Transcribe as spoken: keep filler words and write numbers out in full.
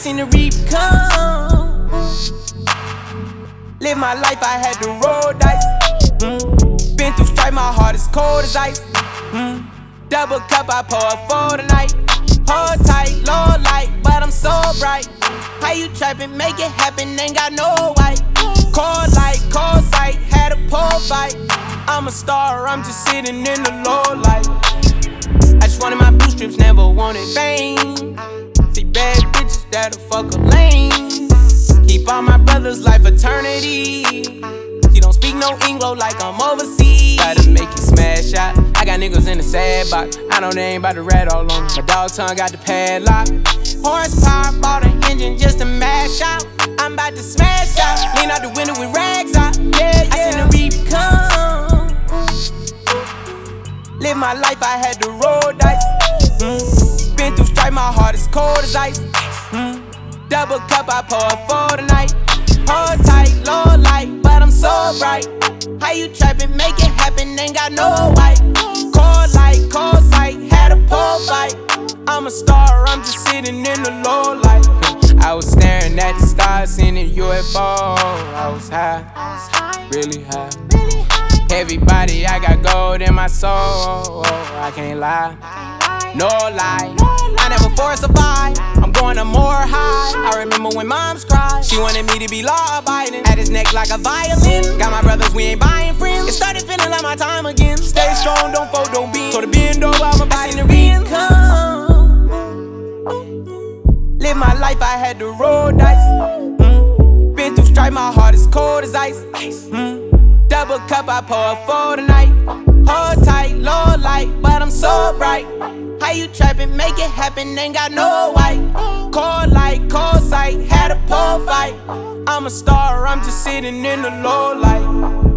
seen the reap come. Live my life, I had to roll dice. Mm. Been through strife, my heart is cold as ice. Mm. Double cup, I pour for the night. Hold tight, low light, but I'm so bright. How you trappin', make it happen, ain't got no white. Cold light, cold sight, had a pole fight. I'm a star, I'm just sitting in the low light. I just wanted my blue strips, never wanted fame. See bad bitches that'll fuck a lane. Keep all my brothers life eternity. She don't speak no English like I'm overseas. Try to make you smash out. I got niggas in the sad box. I know they ain't about to rat all on me. My dog tongue got the padlock. Horsepower, bought an engine just to mash out. I'm about to smash out. Lean out the window with rags out. Yeah, yeah. I seen the reap come. Live my life, I had to roll dice. Mm. Been through strife, my heart is cold as ice. Mm. Double cup, I pour for the night. Hold tight, low light, but I'm so bright. How you trappin', make it happen, ain't got no white. Cold light, cold sight, had a pole fight. I'm a star, I'm just sitting in the low light. I was staring at the stars, seeing a U F O. I was high, really high. Heavy body, I got gold in my soul. I can't lie, no lie. I never forced a vibe, I'm going to more high. I remember when moms cried, she wanted me to be law-abiding. At his neck like a violin. Got my brothers, we ain't buying friends. It started feeling like my time again. Stay strong, don't fold, don't bend. So the bend over, I'ma buy the reap come. Live my life, I had to roll dice. Mm. Been through strife, my heart is cold as ice. Mm. Double cup, I pour for the night. Hold tight, low light, but I'm so bright. How you trappin', make it happen, ain't got no white. Cold light, cold sight, had a pole fight. I'm a star, I'm just sitting in the low light.